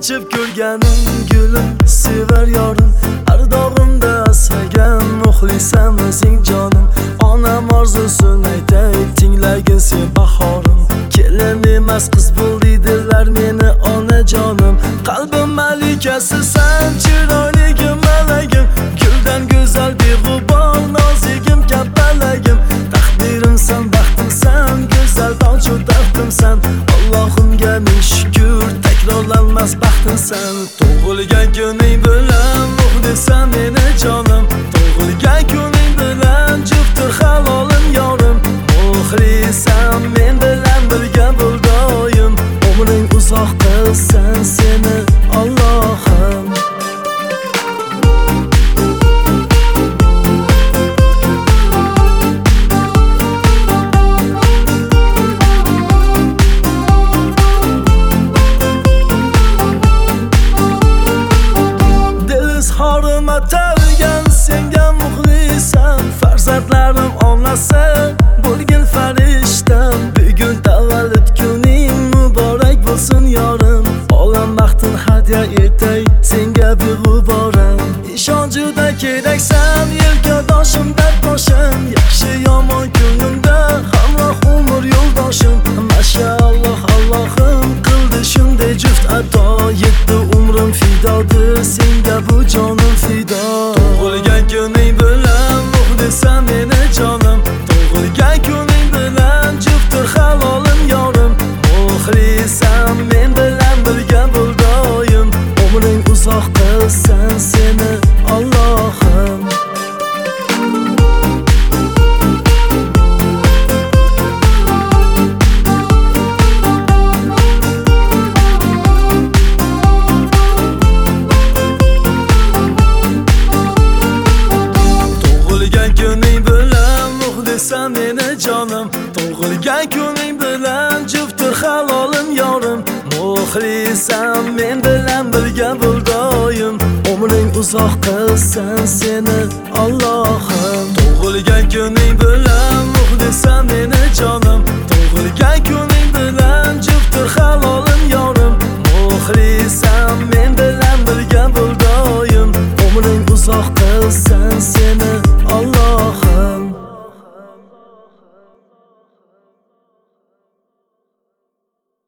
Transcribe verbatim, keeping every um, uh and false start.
ochib ko'rganim gulim sevar yorim, har dog'imda asragan muxlisam o'zing jonim. Onam orzusini aytay tinglagin sen bahorim, kelin emas qiz bo'l deydilar meni onajonim. Qalbim malikasi san, chiroyligim malagim, guldan go'zal beg'ubor nozigim kapalagim. Taqdirimsan baxtimsan, go'zal toju taxtimsan, Allohimga ming shukr, takrorlanmas baxtimsan. Tug'ilgan kuning bilan muxlisam meni jonim, tug'ilgan kuning bilan juftdir halolim yorim. Muxlisam men bilan birga bo'l doim, umring uzoq qilsin seni Allohim. Izhorim atalgan senga muxlisam, farzandlarim onasi bo'lgin farishtam. Bugun tavallud kuning muborak bo'lsin yorim, olam baxtin hadya etay senga beg'uboram. Ishon juda keraksan yelkadoshim, dardboshim, yaxshi yomon kunimda hamroh umr yo'ldoshim. Mashalloh Allohim qildi shunday juft ato, yetti umrim fidodir senga bu jonim fido. Tug'ilgan kuning bilan muxlisam meni jonim, tug'ilgan kuning bilan juftdir halolim yorim. Muxlisam men bilan birga bo'l doim, umring uzoq qilsin seni Allohim. Muxlisam meni jonim, tug'ilgan kuning bilan juftdir halolim yorim. Muxlisam men bilan birga bo'l doim, umring uzoq qilsin seni Allohim. Tug'ilgan kuning bilan muxlisam meni jonim, tug'ilgan kuning bilan juftdir halolim yorim. Muxlisam men bilan birga bo'l doim, umring uzoq qilsin seni Allohim.